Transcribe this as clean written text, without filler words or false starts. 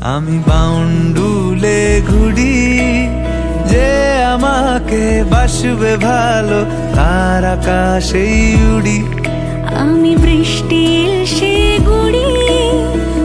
আমি বাউন্ডুলে ঘুরি, যে আমাকে বাসবে ভালো তার আকাশেই উড়ি। আমি বৃষ্টি এসে গুড়ি,